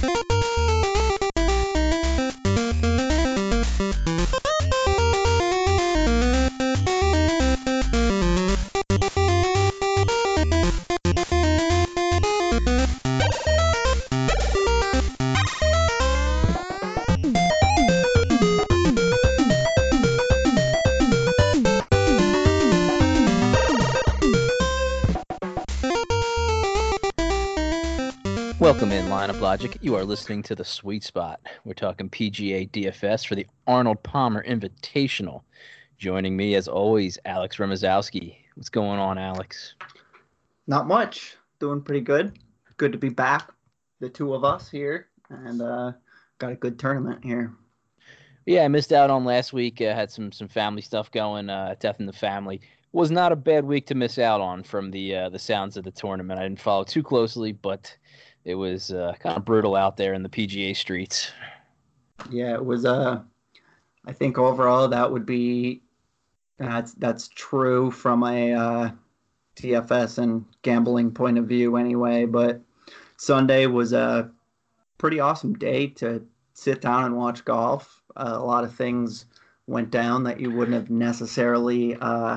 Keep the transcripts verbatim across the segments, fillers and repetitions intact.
Welcome in, Line of Logic. You are listening to The Sweet Spot. We're talking P G A D F S for the Arnold Palmer Invitational. Joining me, as always, Alex Remazowski. What's going on, Alex? Not much. Doing pretty good. Good to be back, the two of us here, and uh, got a good tournament here. Yeah, I missed out on last week. I had some some family stuff going, uh, death in the family. Was not a bad week to miss out on from the uh, the sounds of the tournament. I didn't follow too closely, but it was uh, kind of brutal out there in the P G A streets. Yeah, it was. Uh, I think overall that would be that's that's true from a uh, D F S and gambling point of view, anyway. But Sunday was a pretty awesome day to sit down and watch golf. Uh, a lot of things went down that you wouldn't have necessarily uh,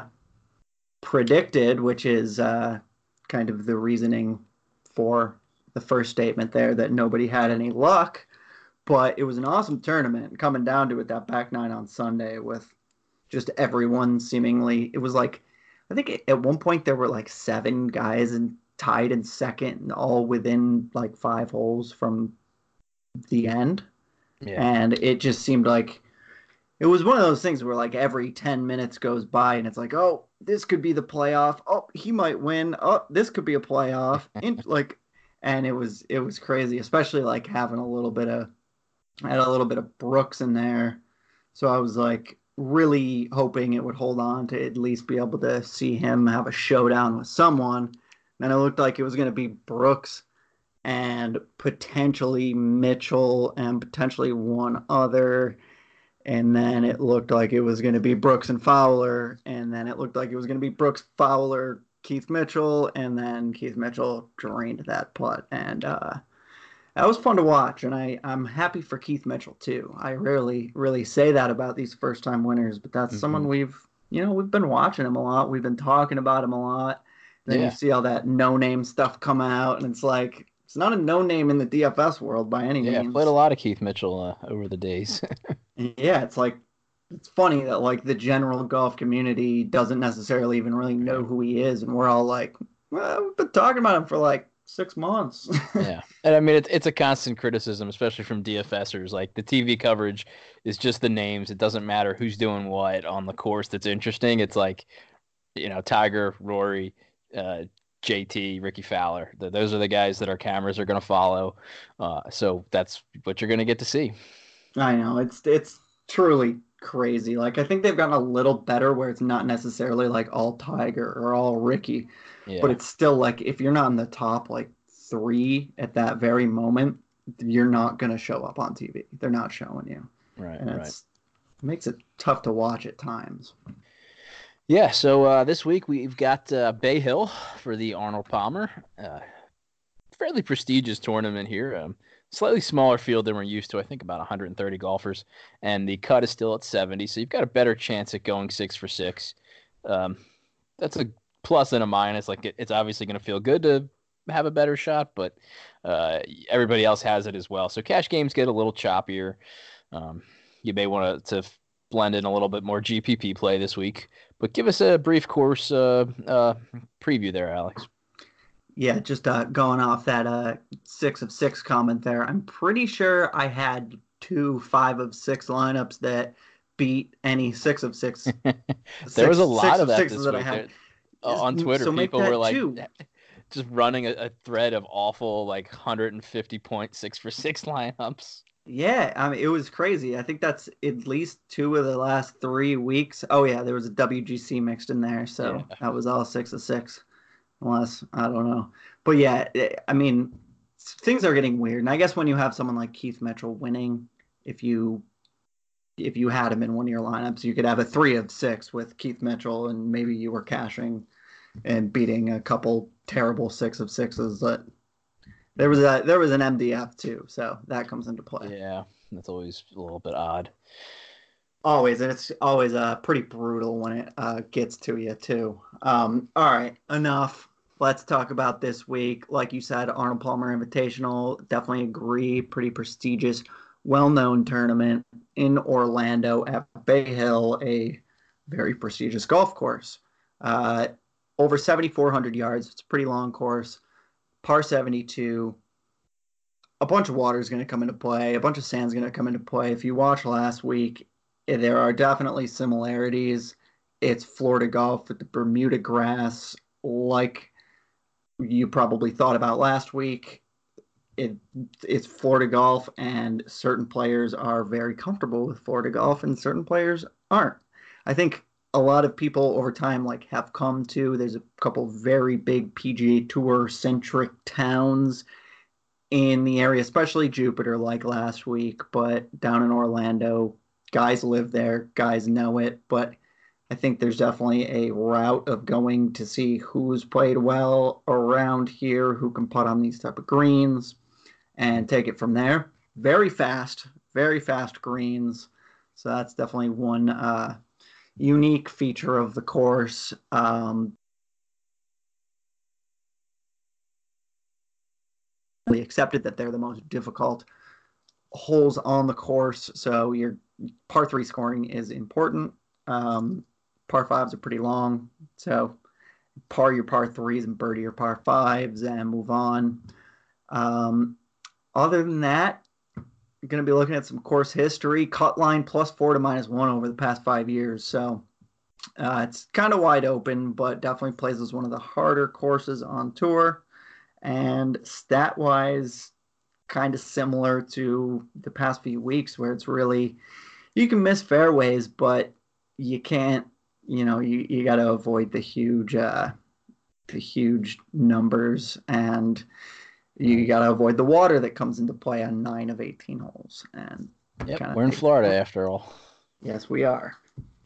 predicted, which is uh, kind of the reasoning for the first statement there, that nobody had any luck. But it was an awesome tournament, coming down to it, that back nine on Sunday with just everyone seemingly. It was like, I think at one point there were like seven guys and tied in second, and all within like five holes from the end. Yeah. And it just seemed like it was one of those things where like every ten minutes goes by and it's like, oh, this could be the playoff. Oh, he might win. Oh, this could be a playoff. In, like, and it was it was crazy, especially like having a little bit of I had a little bit of Brooks in there. So I was like really hoping it would hold on to at least be able to see him have a showdown with someone. And it looked like it was going to be Brooks and potentially Mitchell and potentially one other. And then it looked like it was going to be Brooks and Fowler. And then it looked like it was going to be Brooks, Fowler, Keith Mitchell. And then Keith Mitchell drained that putt. And uh, that was fun to watch. And I, I'm happy for Keith Mitchell, too. I rarely really say that about these first-time winners. But that's mm-hmm. someone we've, you know, we've been watching him a lot. We've been talking about him a lot. Then yeah. you see all that no-name stuff come out. And it's like, it's not a no-name in the D F S world by any yeah, means. Yeah, played a lot of Keith Mitchell uh, over the days. Yeah, it's like, it's funny that like the general golf community doesn't necessarily even really know who he is, and we're all like, well, we've been talking about him for like six months. Yeah, and I mean it's it's a constant criticism, especially from DFSers. Like the T V coverage is just the names; it doesn't matter who's doing what on the course. That's interesting. It's like, you know, Tiger, Rory, uh, J T, Ricky Fowler. The, those are the guys that our cameras are going to follow. Uh, so that's what you're going to get to see. I know, it's it's truly crazy. Like, I think they've gotten a little better where it's not necessarily like all Tiger or all Ricky, yeah. but it's still like if you're not in the top like three at that very moment, you're not going to show up on T V. They're not showing you. Right, and right. It makes it tough to watch at times. Yeah, so uh, this week we've got uh, Bay Hill for the Arnold Palmer. Uh, fairly prestigious tournament here. Um, Slightly smaller field than we're used to. I think about one hundred thirty golfers, and the cut is still at seventy. So you've got a better chance at going six for six. Um, that's a plus and a minus. Like it, it's obviously going to feel good to have a better shot, but uh, everybody else has it as well. So cash games get a little choppier. Um, you may want to blend in a little bit more G P P play this week. But give us a brief course uh, uh, preview there, Alex. Yeah, just uh, going off that uh, six of six comment there, I'm pretty sure I had two five of six lineups that beat any six of six. there six, was a lot of that this that week. I had. There, uh, on Twitter, so people were like two. just running a, a thread of awful like one hundred fifty point six for six lineups. Yeah, I mean, it was crazy. I think that's at least two of the last three weeks. Oh, yeah, there was a W G C mixed in there, so yeah. that was all six of six. Unless, I don't know. But yeah, I mean, things are getting weird. And I guess when you have someone like Keith Mitchell winning, if you if you had him in one of your lineups, you could have a three of six with Keith Mitchell, and maybe you were cashing and beating a couple terrible six of sixes that There was a there was an M D F too, so that comes into play. Yeah, that's always a little bit odd. Always, and it's always uh pretty brutal when it uh gets to you too. Um, all right, enough. Let's talk about this week. Like you said, Arnold Palmer Invitational. Definitely agree. Pretty prestigious, well-known tournament in Orlando at Bay Hill, a very prestigious golf course. Uh, over seventy-four hundred yards. It's a pretty long course. Par seventy-two. A bunch of water is going to come into play. A bunch of sand is going to come into play. If you watched last week, eh, there are definitely similarities. It's Florida golf with the Bermuda grass, like you probably thought about last week. It, it's Florida golf, and certain players are very comfortable with Florida golf, and certain players aren't. I think a lot of people over time like have come to. There's a couple very big P G A Tour centric towns in the area, especially Jupiter, like last week, but down in Orlando, guys live there, guys know it. But I think there's definitely a route of going to see who's played well around here, who can putt on these type of greens, and take it from there. Very fast, very fast greens. So that's definitely one uh, unique feature of the course. Um, we accepted that they're the most difficult holes on the course. So your par three scoring is important. Um, par fives are pretty long. So par your par threes and birdie your par fives and move on. Um, other than that, you're going to be looking at some course history. Cut line plus four to minus one over the past five years. So uh, it's kind of wide open, but definitely plays as one of the harder courses on tour. And stat wise, kind of similar to the past few weeks where it's really, you can miss fairways, but you can't, you know, you, you got to avoid the huge, uh, the huge numbers, and you got to avoid the water that comes into play on nine of eighteen holes. And yep, we're in Florida after all. Yes, we are.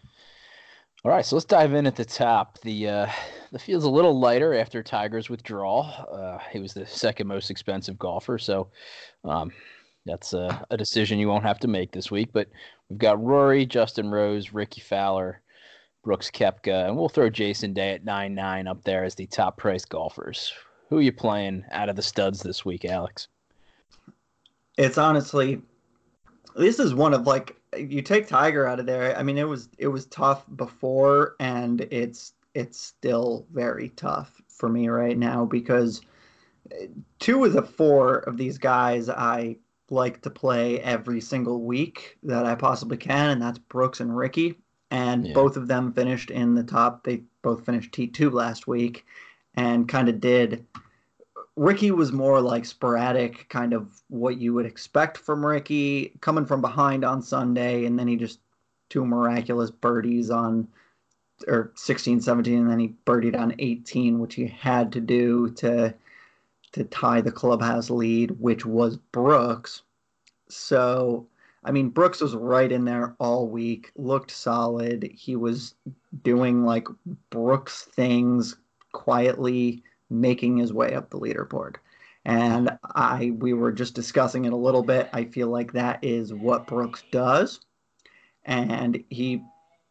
All right, so let's dive in at the top. The uh, the field's a little lighter after Tiger's withdrawal. Uh, he was the second most expensive golfer, so um, that's a, a decision you won't have to make this week. But we've got Rory, Justin Rose, Ricky Fowler, Brooks Koepka, and we'll throw Jason Day at nine nine up there as the top priced golfers. Who are you playing out of the studs this week, Alex? It's honestly, this is one of like, you take Tiger out of there. I mean, it was it was tough before, and it's it's still very tough for me right now because two of the four of these guys I like to play every single week that I possibly can, and that's Brooks and Ricky. And yeah. Both of them finished in the top. They both finished T two last week, and kind of did. Ricky was more like sporadic, kind of what you would expect from Ricky, coming from behind on Sunday, and then he just two miraculous birdies on, or sixteen, seventeen, and then he birdied on eighteen, which he had to do to to tie the clubhouse lead, which was Brooks. So, I mean, Brooks was right in there all week, looked solid. He was doing like Brooks things quietly, making his way up the leaderboard. And I we were just discussing it a little bit. I feel like that is what Brooks does. And he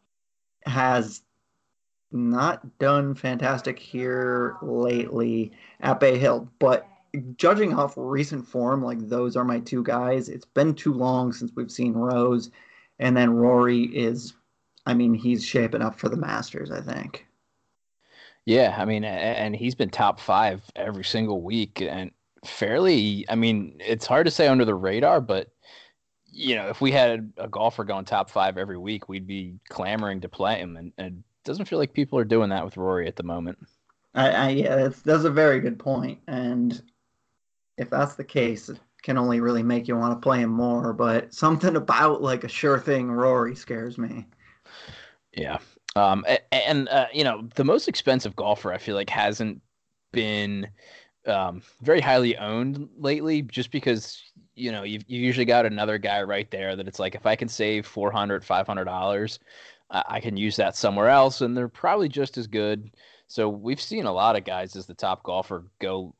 has not done fantastic here lately at Bay Hill. But judging off recent form, like those are my two guys. It's been too long since we've seen Rose. And then Rory is, I mean, he's shaping up for the Masters, I think. Yeah, I mean, and he's been top five every single week, and fairly. I mean, it's hard to say under the radar, but you know, if we had a golfer going top five every week, we'd be clamoring to play him, and, and it doesn't feel like people are doing that with Rory at the moment. I, I yeah, that's, that's a very good point, and if that's the case, it can only really make you want to play him more. But something about like a sure thing Rory scares me. Yeah. Um, and, uh, you know, the most expensive golfer I feel like hasn't been um, very highly owned lately just because, you know, you've, you usually got another guy right there that it's like, if I can save four hundred dollars, five hundred dollars, uh, I can use that somewhere else, and they're probably just as good. So we've seen a lot of guys as the top golfer go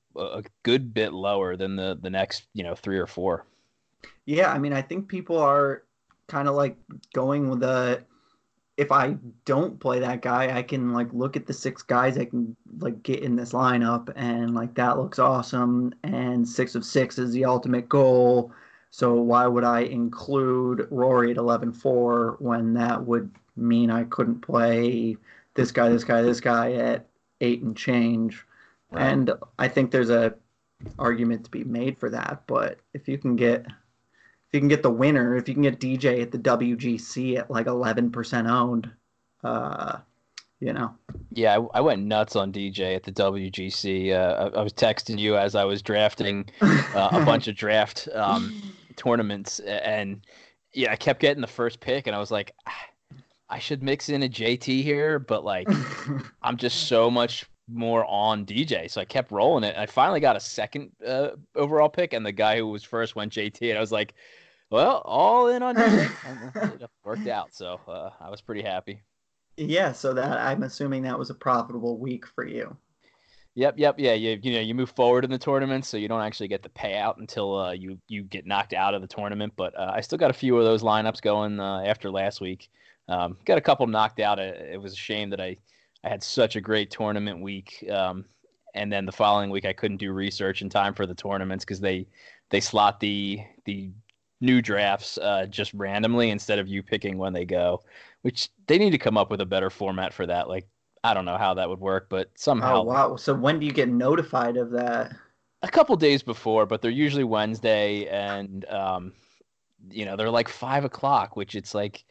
a, a good bit lower than the the next, you know, three or four. Yeah, I mean, I think people are kind of like going with the if I don't play that guy, I can like look at the six guys I can like get in this lineup and like that looks awesome and six of six is the ultimate goal. So why would I include Rory at eleven four when that would mean I couldn't play this guy, this guy, this guy at eight and change? Right. And I think there's a argument to be made for that, but if you can get if you can get the winner, if you can get D J at the W G C at like eleven percent owned, uh, you know. Yeah, I, I went nuts on D J at the W G C. Uh, I, I was texting you as I was drafting uh, a bunch of draft um, tournaments, and yeah, I kept getting the first pick, and I was like, "Ah, I should mix in a J T here, but like, I'm just so much more on D J, so I kept rolling it. I finally got a second uh, overall pick, and the guy who was first went J T, and I was like, well, all in on D J, and it worked out. So uh, I was pretty happy. Yeah, so that I'm assuming that was a profitable week for you. Yep, yep, yeah. You you know you move forward in the tournament, so you don't actually get the payout until uh, you you get knocked out of the tournament. But uh, I still got a few of those lineups going uh, after last week. Um, got a couple knocked out. It, it was a shame that I I had such a great tournament week, um, and then the following week I couldn't do research in time for the tournaments because they they slot the the new drafts uh, just randomly instead of you picking when they go, which they need to come up with a better format for that. Like I don't know how that would work, but Oh somehow wow. So when do you get notified of that? a couple days before, but they're usually Wednesday, and um, you know they're like five o'clock, which it's like,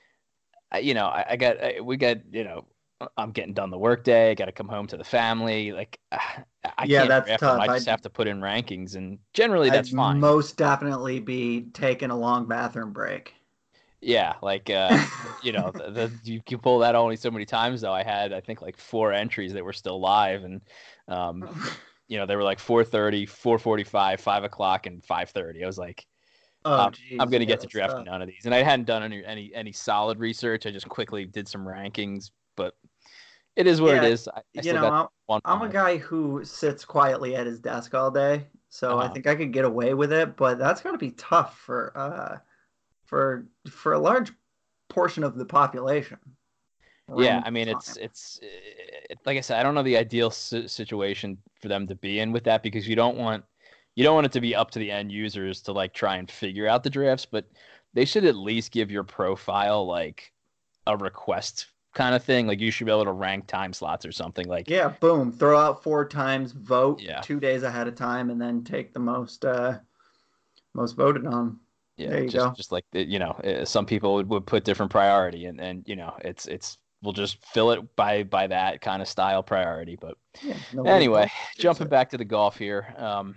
you know, I, I got I, we got you know I'm getting done the workday, I got to come home to the family, like I Yeah, can't that's draft them. tough. I just I'd have to put in rankings, and generally that's I'd fine. most definitely be taking a long bathroom break. Yeah, like uh, you know, the, the you can pull that only so many times though. I had I think like four entries that were still live, and um, you know, they were like four thirty, four forty-five, five o'clock, and five thirty. I was like, Oh um, I'm geez, gonna yeah, get to that's draft tough. none of these, and I hadn't done any any any solid research. I just quickly did some rankings, but it is what it Yeah, is. I, I you still know, got I'm one I'm a lineup. guy who sits quietly at his desk all day, so I Uh-huh. think I could get away with it, but that's got to be tough for uh for for a large portion of the population. Yeah, Random I mean, it's time. it's it, like I said, I don't know the ideal si- situation for them to be in with that because you don't want you don't want it to be up to the end users to like try and figure out the drafts, but they should at least give your profile like a request kind of thing. Like you should be able to rank time slots or something. Like, Yeah, boom, throw out four times, vote yeah, two days ahead of time, and then take the most uh most voted on. yeah, There you just go. just like the, you know, uh, some people would, would put different priority, and and you know, it's it's we'll just fill it by by that kind of style priority. But Yeah, nobody anyway, volunteers jumping it. back to the golf here. Um,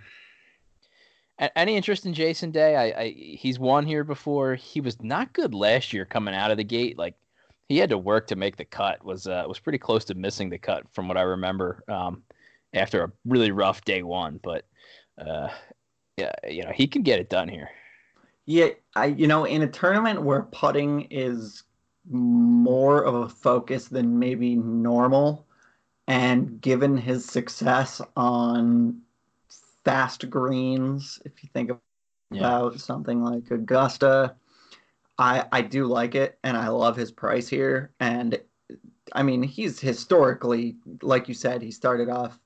a- any interest in Jason Day? I, I he's won here before. He was not good last year coming out of the gate. Like he had to work to make the cut. Was uh, was pretty close to missing the cut from what I remember. Um, after a really rough day one, but uh, yeah, you know he can get it done here. Yeah, I you know, in a tournament where putting is more of a focus than maybe normal, and given his success on fast greens, if you think Yeah, about something like Augusta, I I do like it and I love his price here. And I mean, he's historically, like you said, he started off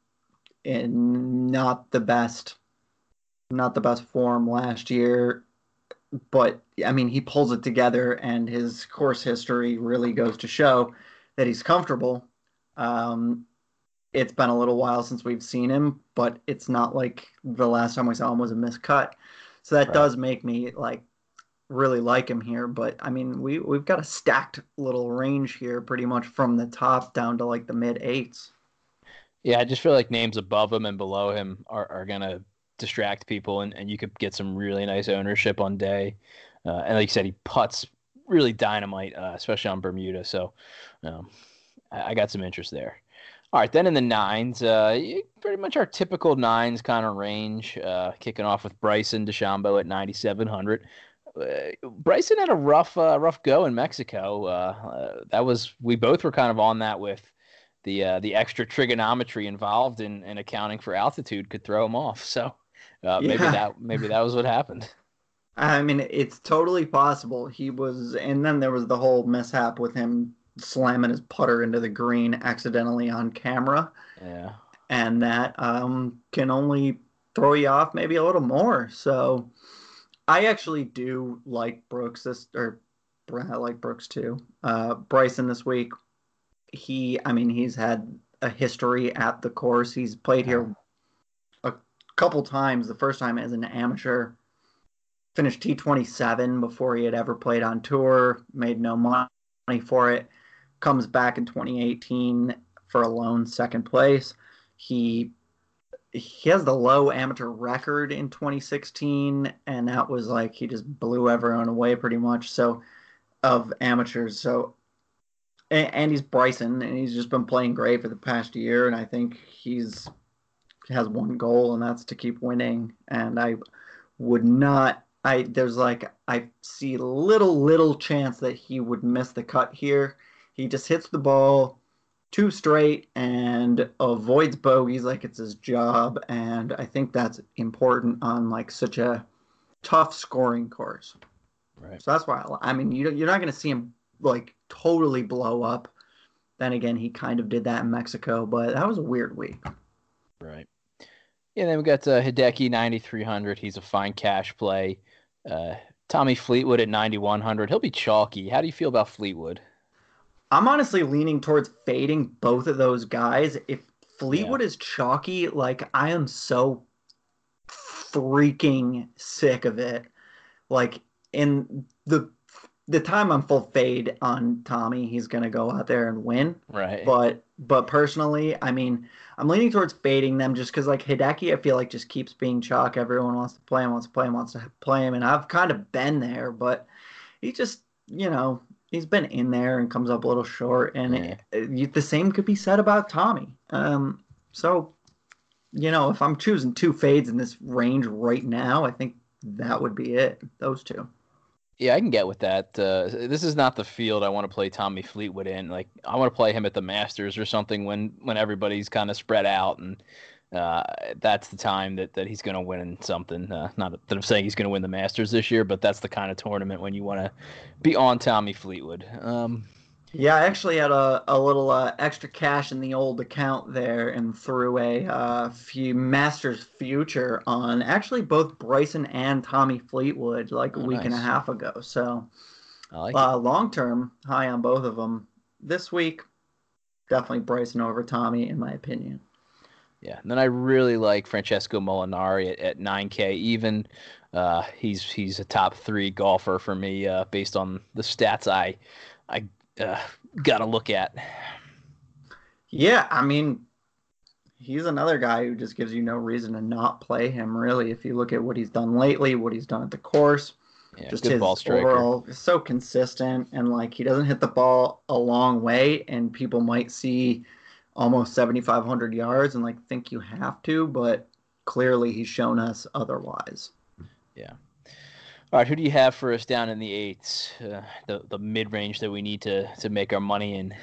in not the best, not the best form last year, but I mean, he pulls it together, and his course history really goes to show that he's comfortable. Um, it's been a little while since we've seen him, but it's not like the last time we saw him was a miscut. So that right. does make me like really like him here. But I mean, we we've got a stacked little range here, pretty much from the top down to like the mid eights. Yeah, I just feel like names above him and below him are, are gonna distract people, and, and you could get some really nice ownership on day. Uh, and like you said, he puts really dynamite, uh, especially on Bermuda. So um, I, I got some interest there. All right, then in the nines, uh, pretty much our typical nines kind of range, uh, kicking off with Bryson DeChambeau at ninety-seven hundred. Uh, Bryson had a rough, uh, rough go in Mexico. Uh, uh, that was we both were kind of on that with the uh, the extra trigonometry involved in, in accounting for altitude could throw him off. So uh, maybe Yeah. that maybe that was what happened. I mean, it's totally possible. He was, and then there was the whole mishap with him slamming his putter into the green accidentally on camera, Yeah. and that um, can only throw you off maybe a little more. So I actually do like Brooks this, or I like Brooks too. Uh, Bryson this week, he, I mean, he's had a history at the course. He's played Uh, here a couple times. The first time as an amateur, finished T twenty-seven before he had ever played on tour, made no money for it. Comes back in twenty eighteen for a lone second place. He he has the low amateur record in twenty sixteen, and that was like he just blew everyone away pretty much. So of amateurs, so and, and he's Bryson, and he's just been playing great for the past year, and I think he's has one goal, and that's to keep winning. And I would not. I there's like I see little little chance that he would miss the cut here. He just hits the ball too straight and avoids bogeys like it's his job, and I think that's important on like such a tough scoring course. right. So that's why I, I mean you you're not going to see him like totally blow up. Then again, he kind of did that in Mexico, but that was a weird week. Right. Yeah, then we got uh, Hideki ninety-three hundred. He's a fine cash play. Uh, Tommy Fleetwood at ninety-one hundred. He'll be chalky. How do you feel about Fleetwood? I'm honestly leaning towards fading both of those guys. If Yeah. Fleetwood is chalky, like I am so freaking sick of it. Like in the the time I'm full fade on Tommy, he's gonna go out there and win. Right. But but personally, I mean, I'm leaning towards fading them just because like Hideki, I feel like just keeps being chalk. Everyone wants to play him, wants to play him, wants to play him, and I've kind of been there, but he just you know he's been in there and comes up a little short, and Yeah. it, it, the same could be said about Tommy. Um, so you know, if I'm choosing two fades in this range right now, I think that would be it. Those two. Yeah, I can get with that. Uh, this is not the field I want to play Tommy Fleetwood in. Like, I want to play him at the Masters or something when when everybody's kind of spread out, and uh, that's the time that, that he's going to win something. Uh, not that I'm saying he's going to win the Masters this year, but that's the kind of tournament when you want to be on Tommy Fleetwood. Um, Yeah, I actually had a, a little uh, extra cash in the old account there and threw a uh, few Masters future on actually both Bryson and Tommy Fleetwood like a oh, week and a nice. half ago. So I like it. uh, long term, high on both of them. This week, definitely Bryson over Tommy, in my opinion. Yeah, and then I really like Francesco Molinari at, at nine K even. Uh, he's he's a top three golfer for me uh, based on the stats I I uh, got to look at. Yeah, I mean, he's another guy who just gives you no reason to not play him, really. If you look at what he's done lately, what he's done at the course, Yeah, just good ball his striker. overall is so consistent, and like he doesn't hit the ball a long way, and people might see almost seventy-five hundred yards and like think you have to, but clearly he's shown us otherwise. Yeah. All right, who do you have for us down in the eights? Uh, the the mid range that we need to to make our money in.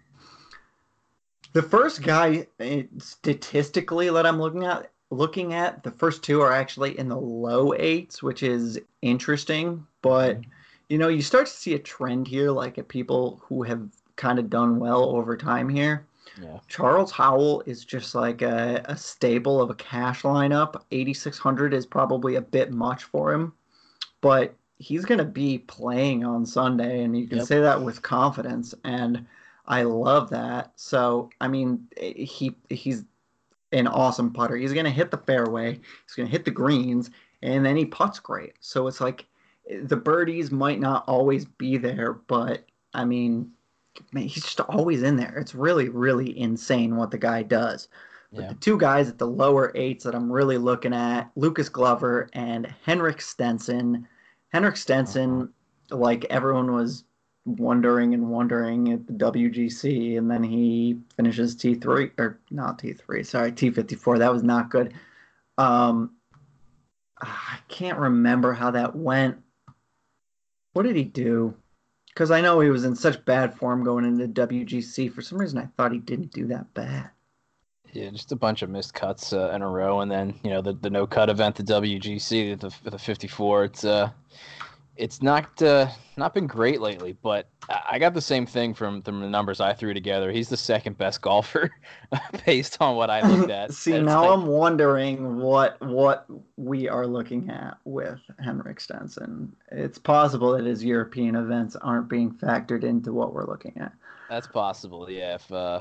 The first guy eh, statistically that I'm looking at looking at, the first two are actually in the low eights, which is interesting. But Mhm. you know, you start to see a trend here, like at people who have kind of done well over time here. Yeah. Charles Howell is just like a, a staple of a cash lineup. eighty-six hundred is probably a bit much for him, but he's going to be playing on Sunday, and you can Yep. say that with confidence. And I love that. So, I mean, he he's an awesome putter. He's going to hit the fairway, he's going to hit the greens, and then he puts great. So it's like the birdies might not always be there, but I mean, man, he's just always in there. It's really, really insane what the guy does. But Yeah. the two guys at the lower eights that I'm really looking at, Lucas Glover and Henrik Stenson. Henrik Uh-huh. Stenson, like everyone was wondering and wondering at the W G C, and then he finishes T three, or not T three, sorry, T fifty-four. That was not good. Um, I can't remember how that went. What did he do? Because I know he was in such bad form going into W G C. For some reason, I thought he didn't do that bad. Yeah, just a bunch of missed cuts uh, in a row, and then you know the, the no cut event, the W G C, the the fifty-four. It's uh, it's not uh, not been great lately, but I got the same thing from, from the numbers I threw together. He's the second best golfer based on what I looked at. See, It's now like, I'm wondering what what we are looking at with Henrik Stenson. It's possible that his European events aren't being factored into what we're looking at. that's possible, yeah. If uh,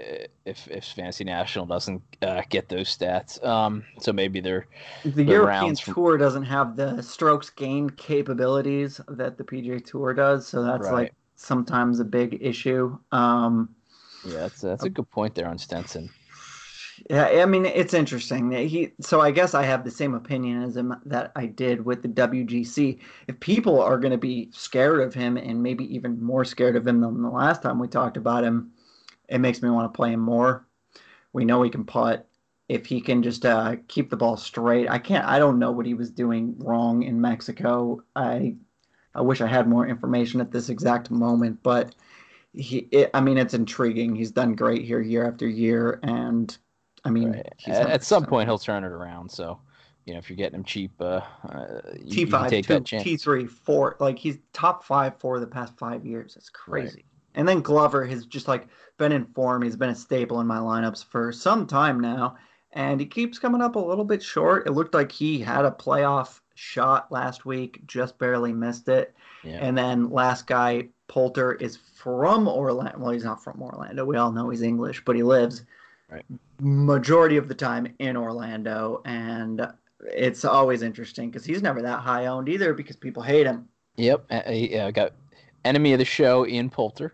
if if Fantasy National doesn't uh, get those stats, um, so maybe they're The the European rounds from Tour doesn't have the strokes gained capabilities that the P G A Tour does, so that's like right. sometimes a big issue. Um, Yeah, that's that's a good point there on Stenson. Yeah, I mean it's interesting. He so I guess I have the same opinion as him that I did with the W G C. If people are going to be scared of him and maybe even more scared of him than the last time we talked about him, it makes me want to play him more. We know he can putt. If he can just uh, keep the ball straight, I can't. I don't know what he was doing wrong in Mexico. I I wish I had more information at this exact moment, but he. It, I mean, it's intriguing. He's done great here year after year, and I mean, Right. he's At, at some Henrik point, he'll turn it around. So, you know, if you're getting him cheap, uh, uh you, you can T five, take that two, chance. T three, four. Like he's top five for the past five years. It's Right. crazy. And then Glover has just like been in form. He's been a staple in my lineups for some time now, and he keeps coming up a little bit short. It looked like he had a playoff shot last week, just barely missed it. Yeah. And then last guy, Poulter, is from Orlando. Well, he's not from Orlando. We all know he's English, but he lives Right. majority of the time in Orlando, and it's always interesting because he's never that high owned either because people hate him. Yep. I, I got enemy of the show, Ian Poulter.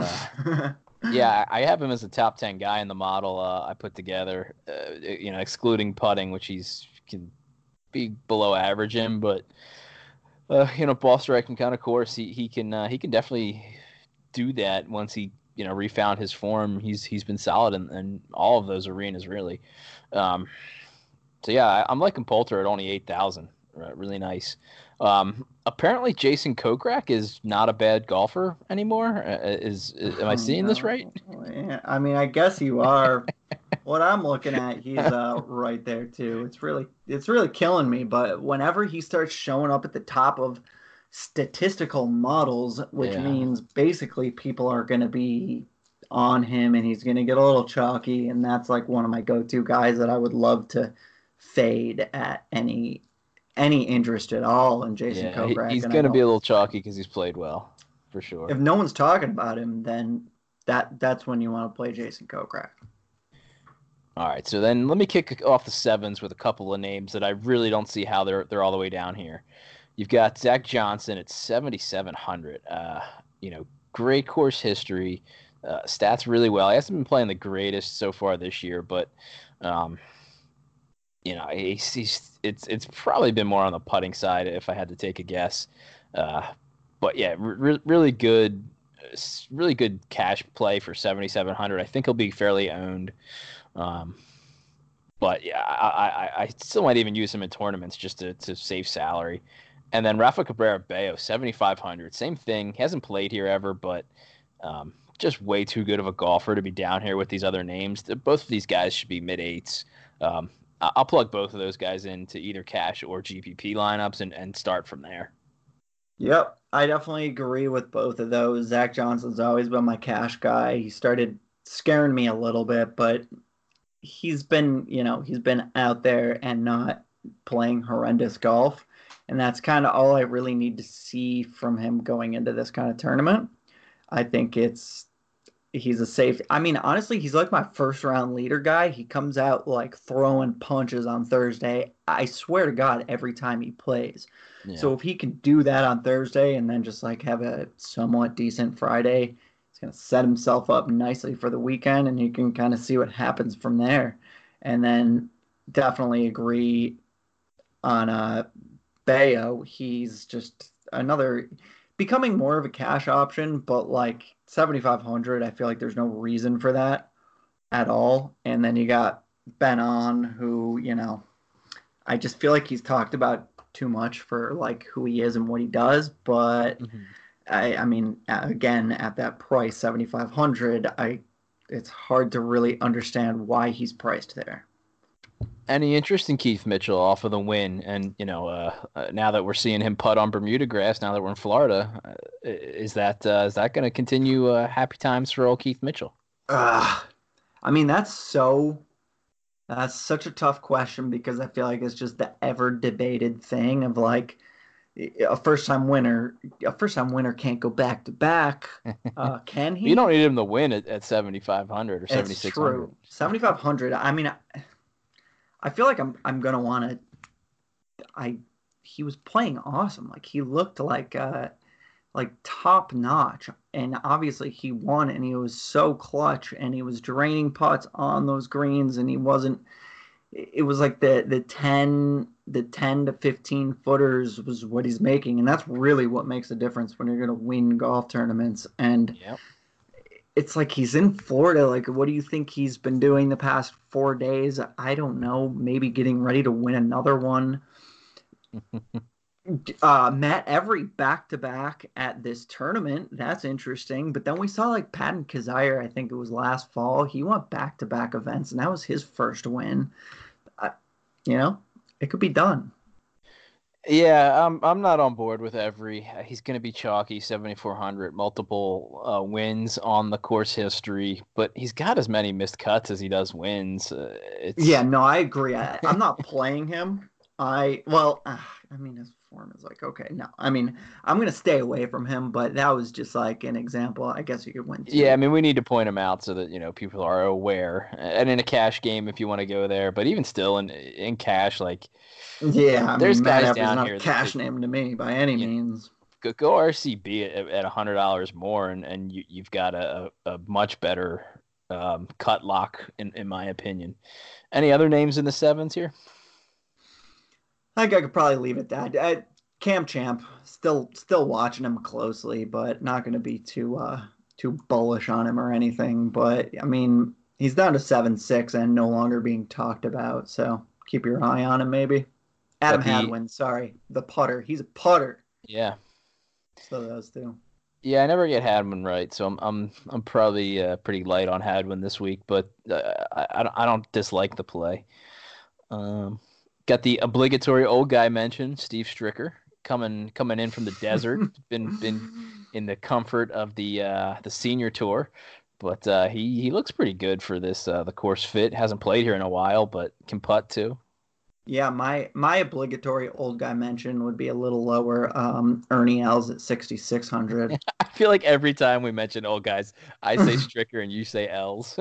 Uh, yeah, I have him as a top ten guy in the model uh, I put together. Uh, you know, excluding putting, which he's can be below average in, but uh, you know, ball striking kind of course, he he can uh, he can definitely do that once he you know refound his form. He's he's been solid in, in all of those arenas really. Um, so yeah, I, I'm liking Poulter at only eight thousand. Uh, really nice. Um, apparently, Jason Kokrak is not a bad golfer anymore. Uh, is, is am I Oh, seeing this right? no. Yeah, I mean, I guess you are. What I'm looking at, he's uh, right there too. It's really, it's really killing me. But whenever he starts showing up at the top of statistical models, which Yeah. means basically people are going to be on him, and he's going to get a little chalky, and that's like one of my go-to guys that I would love to fade at any any interest at all in Jason Yeah, he, Kokrak. he's And I going to be don't. a little chalky because he's played well, for sure. If no one's talking about him, then that that's when you want to play Jason Kokrak. All right, so then let me kick off the sevens with a couple of names that I really don't see how they're they're all the way down here. You've got Zach Johnson at seventy-seven hundred. Uh, you know, great course history, uh, stats really well. He hasn't been playing the greatest so far this year, but um, you know, he's, he's it's it's probably been more on the putting side if I had to take a guess. Uh, but yeah, re- really good, really good cash play for seventy-seven hundred. I think he'll be fairly owned. Um, but yeah, I, I, I still might even use him in tournaments just to, to save salary. And then Rafa Cabrera Bello, seventy-five hundred. Same thing. He hasn't played here ever, but um, just way too good of a golfer to be down here with these other names. Both of these guys should be mid eights. Um, I'll plug both of those guys into either cash or G P P lineups and, and start from there. Yep, I definitely agree with both of those. Zach Johnson's always been my cash guy. He started scaring me a little bit, but he's been, you know, he's been out there and not playing horrendous golf. And that's kind of all I really need to see from him going into this kind of tournament. I think it's he's a safe. I mean, honestly, he's like my first round leader guy. He comes out like throwing punches on Thursday. I swear to God, every time he plays. Yeah. So if he can do that on Thursday and then just like have a somewhat decent Friday, he's going to set himself up nicely for the weekend, and you can kind of see what happens from there. And then definitely agree on uh, Bayo. He's just another becoming more of a cash option, but like seventy-five hundred, I feel like there's no reason for that at all. And then you got Ben On, who, you know, I just feel like he's talked about too much for like who he is and what he does, but Mm-hmm. I, I mean, again, at that price, seventy-five hundred, I it's hard to really understand why he's priced there. Any interest in Keith Mitchell off of the win? And you know, uh, uh, now that we're seeing him putt on Bermuda grass, now that we're in Florida, uh, is that uh, is that going to continue uh, happy times for old Keith Mitchell? Ugh. I mean, that's so that's such a tough question because I feel like it's just the ever debated thing of like a first time winner, a first time winner can't go back to back. Uh, can You he? don't need him to win at, at seventy-five hundred or It's seventy-six hundred. true. seventy-five hundred. I mean, I, I feel like I'm I'm gonna want to. I He was playing awesome. Like he looked like uh like top notch, and obviously he won, and he was so clutch, and he was draining putts on those greens, and he wasn't. It was like the the ten the ten to fifteen footers was what he's making, and that's really what makes a difference when you're gonna win golf tournaments. And Yep. it's like he's in Florida. Like, what do you think he's been doing the past four days? I don't know. Maybe getting ready to win another one. Uh, Matt Every back to back at this tournament. That's interesting. But then we saw like Patton Kizzire, I think it was last fall. He went back to back events, and that was his first win. I, you know, it could be done. Yeah, I'm I'm not on board with every. He's going to be chalky, seventy-four hundred, multiple uh, wins on the course history, but he's got as many missed cuts as he does wins. Uh, Yeah, it's no, I agree. I, I'm not playing him. I well, uh, I mean, his form is like okay. No, I mean, I'm gonna stay away from him. But that was just like an example. I guess you could win Yeah, I two. mean, we need to point him out so that, you know, people are aware. And in a cash game, if you want to go there, but even still in in cash, like Yeah, I there's mean, Matt guys Every's down not a here that, that cash name to me by any you know, means. go, go R C B at at a hundred dollars more, and and you you've got a a much better um, cut lock in in my opinion. Any other names in the sevens here? I think I could probably leave it that. I, Cam Champ, still still watching him closely, but not going to be too uh too bullish on him or anything. But I mean, he's down to seven six and no longer being talked about. So keep your eye on him, maybe. Adam Got the Hadwin, sorry, the putter. He's a putter. yeah. So those two. Yeah, I never get Hadwin right, so I'm I'm I'm probably uh, pretty light on Hadwin this week, but uh, I I don't, I don't dislike the play. Um, got the obligatory old guy mention, Steve Stricker, coming coming in from the desert. Been been in the comfort of the uh, the senior tour, but uh, he he looks pretty good for this uh, the course fit. Hasn't played here in a while, but can putt too. Yeah, my my obligatory old guy mention would be a little lower. Um, Ernie Els at sixty six hundred. I feel like every time we mention old guys, I say Stricker and you say Els.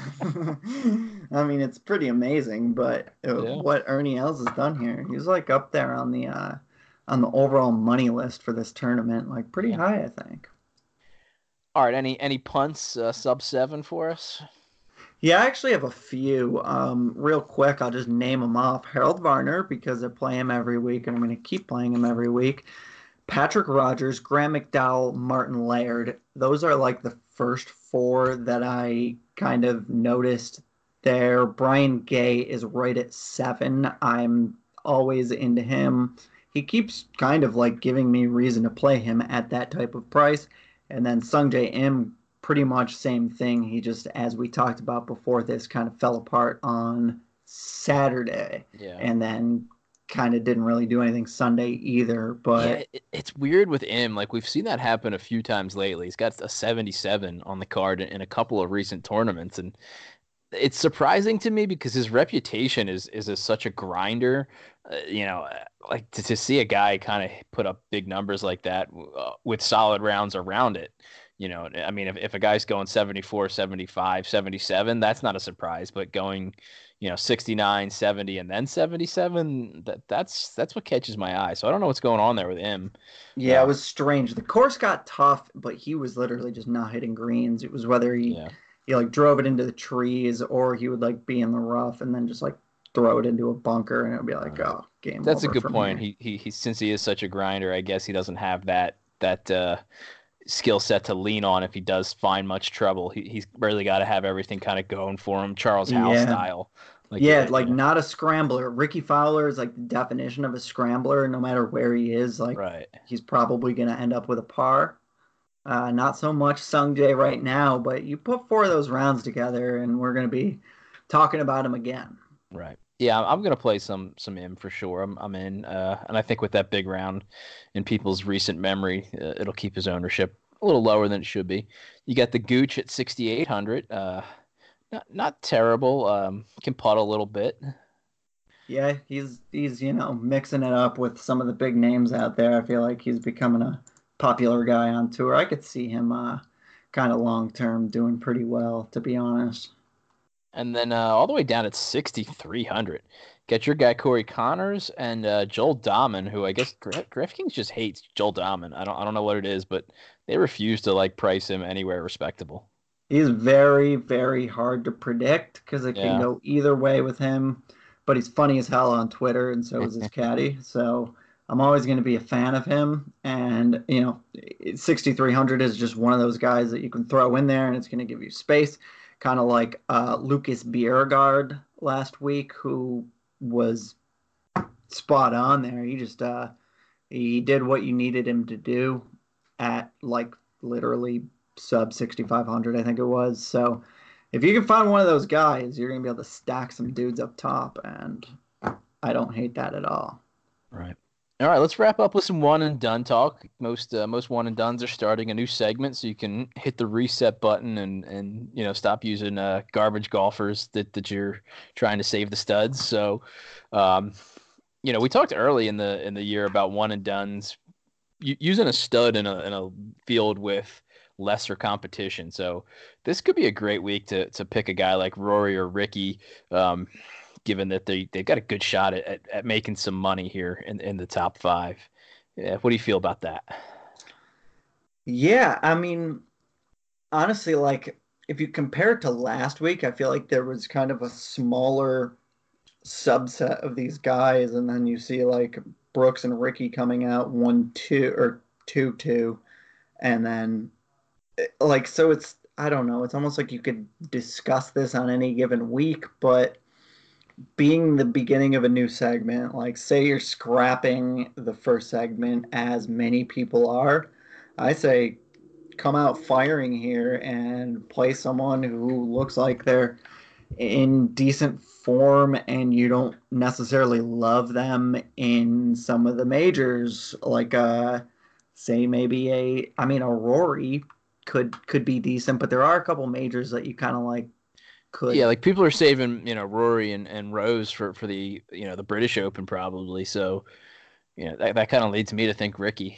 I mean, it's pretty amazing, but uh, Yeah. what Ernie Els has done here, he's like up there on the uh, on the overall money list for this tournament, like pretty Yeah. high, I think. All right. Any any punts uh, sub seven for us? Yeah, I actually have a few. Um, real quick, I'll just name them off. Harold Varner, because I play him every week, and I'm going to keep playing him every week. Patrick Rogers, Graham McDowell, Martin Laird. Those are like the first four that I kind of noticed there. Brian Gay is right at seven. I'm always into him. He keeps kind of like giving me reason to play him at that type of price. And then Sung J M, pretty much same thing. He just, as we talked about before this, kind of fell apart on Saturday. Yeah. And then kind of didn't really do anything Sunday either. But Yeah, it, it's weird with him. Like we've seen that happen a few times lately. He's got a seventy-seven on the card in, in a couple of recent tournaments, and it's surprising to me because his reputation is is as such a grinder. Uh, you know, uh, like to, to see a guy kind of put up big numbers like that uh, with solid rounds around it. You know, I mean, if, if a guy's going seventy-four, seventy-five, seventy-seven, that's not a surprise. But going, you know, sixty-nine, seventy, and then seventy-seven, that that's that's what catches my eye. So I don't know what's going on there with him. yeah, it Uh, was strange. The course got tough, but he was literally just not hitting greens. It was whether he yeah. he like drove it into the trees or he would like be in the rough and then just like throw it into a bunker and it would be like, oh, game That's a over good from point. here. He, he he since he is such a grinder, I guess he doesn't have that that uh, skill set to lean on if he does find much trouble. He he's really got to have everything kind of going for him, Charles Howell Yeah. style. Like Yeah, uh, you like know, not a scrambler. Ricky Fowler is like the definition of a scrambler. No matter where he is, like right. he's probably gonna end up with a par. Uh, not so much Sung Jae right now, but you put four of those rounds together, and we're going to be talking about him again. Right. Yeah, I'm gonna play some some M for sure. I'm I'm in, uh, and I think with that big round in people's recent memory, uh, it'll keep his ownership a little lower than it should be. You got the Gooch at sixty-eight hundred. Uh, not not terrible. Um, can putt a little bit. Yeah, he's he's you know mixing it up with some of the big names out there. I feel like he's becoming a popular guy on tour. I could see him uh, kind of long term doing pretty well, to be honest. And then uh, all the way down at sixty-three hundred. Get your guy Corey Connors and uh, Joel Dahman, who I guess Graf- DraftKings just hates Joel Dahman. I don't I don't know what it is, but they refuse to like price him anywhere respectable. He's very, very hard to predict because it can Yeah. go either way with him. But he's funny as hell on Twitter, and so is his caddy. So I'm always going to be a fan of him. And, you know, sixty-three hundred is just one of those guys that you can throw in there and it's going to give you space. Kind of like uh, Lucas Bjerregaard last week, who was spot on there. He just, uh, he did what you needed him to do at like literally sub sixty-five hundred, I think it was. So if you can find one of those guys, you're going to be able to stack some dudes up top. And I don't hate that at all. Right. All right, let's wrap up with some one and done talk. Most uh, most one and dones are starting a new segment, so you can hit the reset button and and you know stop using uh, garbage golfers that that you're trying to save the studs. So, um, you know, we talked early in the in the year about one and dones u- using a stud in a in a field with lesser competition. So this could be a great week to to pick a guy like Rory or Ricky. Um, Given that they they got a good shot at, at, at making some money here in, in the top five. Yeah, what do you feel about that? Yeah, I mean, honestly, like if you compare it to last week, I feel like there was kind of a smaller subset of these guys, and then you see like Brooks and Ricky coming out one two or two two, and then like so it's I don't know, it's almost like you could discuss this on any given week, but being the beginning of a new segment, like say you're scrapping the first segment as many people are, I say come out firing here and play someone who looks like they're in decent form and you don't necessarily love them in some of the majors, like uh say maybe a I mean a Rory could could be decent, but there are a couple majors that you kind of like Yeah, could. like people are saving, you know, Rory and, and Rose for, for the, you know, the British Open probably. So, you know, that, that kind of leads me to think Ricky.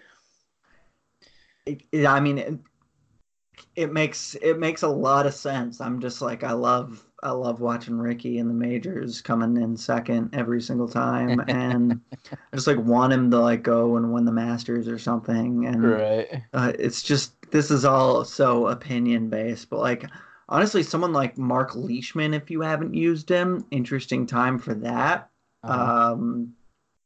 It, it, I mean, it, it makes it makes a lot of sense. I'm just like I love I love watching Ricky in the majors coming in second every single time, and I just like want him to like go and win the Masters or something. And Right. uh, it's just this is all so opinion based, but like honestly, someone like Mark Leishman, if you haven't used him, interesting time for that. Uh-huh. Um,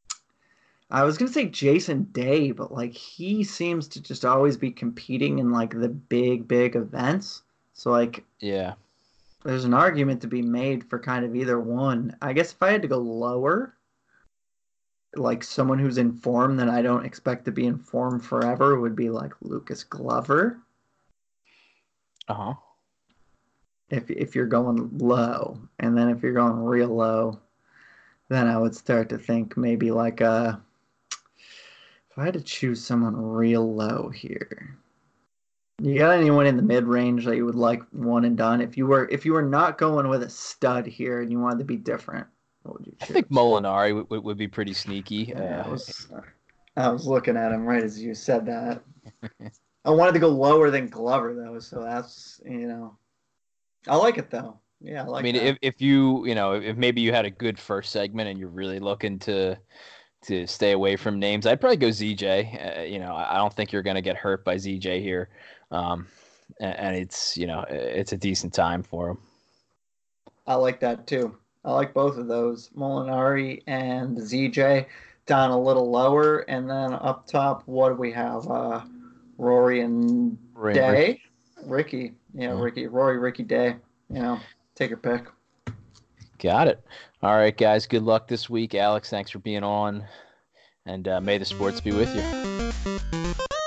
I was gonna say Jason Day, but like he seems to just always be competing in like the big, big events. So like Yeah. there's an argument to be made for kind of either one. I guess if I had to go lower, like someone who's in form that I don't expect to be in form forever would be like Lucas Glover. Uh-huh. If if you're going low, and then if you're going real low, then I would start to think maybe like a. If I had to choose someone real low here, you got anyone in the mid range that you would like one and done? If you were if you were not going with a stud here and you wanted to be different, what would you I think choose? Molinari would, would, would be pretty sneaky. Yeah, Uh, I was I was looking at him right as you said that. I wanted to go lower than Glover though, so that's you know I like it though. Yeah, I I like mean, that. if, if you, you know, if maybe you had a good first segment and you're really looking to to stay away from names, I'd probably go Z J. Uh, you know, I I don't think you're going to get hurt by Z J here. Um, and, and it's, you know, it's a decent time for him. I like that too. I like both of those, Molinari and Z J, down a little lower, and then up top, what do we have? Uh, Rory and Rory and Ricky. Day, Ricky, yeah, Yeah. Ricky, Rory, Ricky, Day. You know, take your pick. Got it. All right, guys. Good luck this week. Alex, thanks for being on. And uh, may the sports be with you.